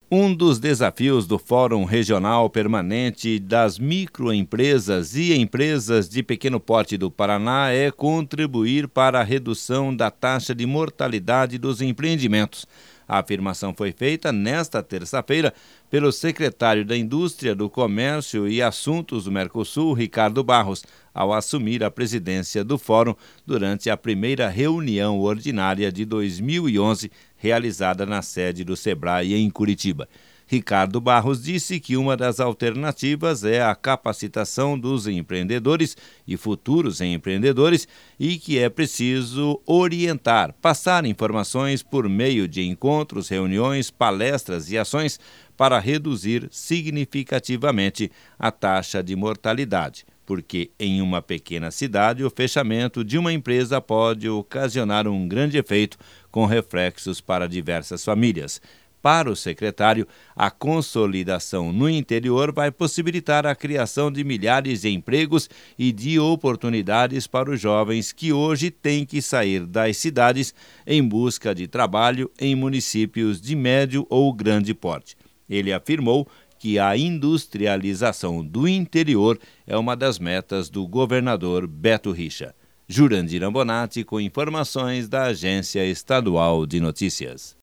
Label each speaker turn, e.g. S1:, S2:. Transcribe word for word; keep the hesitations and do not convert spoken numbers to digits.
S1: Um dos desafios do Fórum Regional Permanente das Microempresas e Empresas de Pequeno Porte do Paraná é contribuir para a redução da taxa de mortalidade dos empreendimentos. A afirmação foi feita nesta terça-feira pelo secretário da Indústria, do Comércio e Assuntos do Mercosul, Ricardo Barros, ao assumir a presidência do Fórum durante a primeira reunião ordinária de dois mil e onze, realizada na sede do Sebrae em Curitiba. Ricardo Barros disse que uma das alternativas é a capacitação dos empreendedores e futuros empreendedores e que é preciso orientar, passar informações por meio de encontros, reuniões, palestras e ações para reduzir significativamente a taxa de mortalidade, porque em uma pequena cidade o fechamento de uma empresa pode ocasionar um grande efeito com reflexos para diversas famílias. Para o secretário, a consolidação no interior vai possibilitar a criação de milhares de empregos e de oportunidades para os jovens que hoje têm que sair das cidades em busca de trabalho em municípios de médio ou grande porte. Ele afirmou que a industrialização do interior é uma das metas do governador Beto Richa. Jurandir Ambonati com informações da Agência Estadual de Notícias.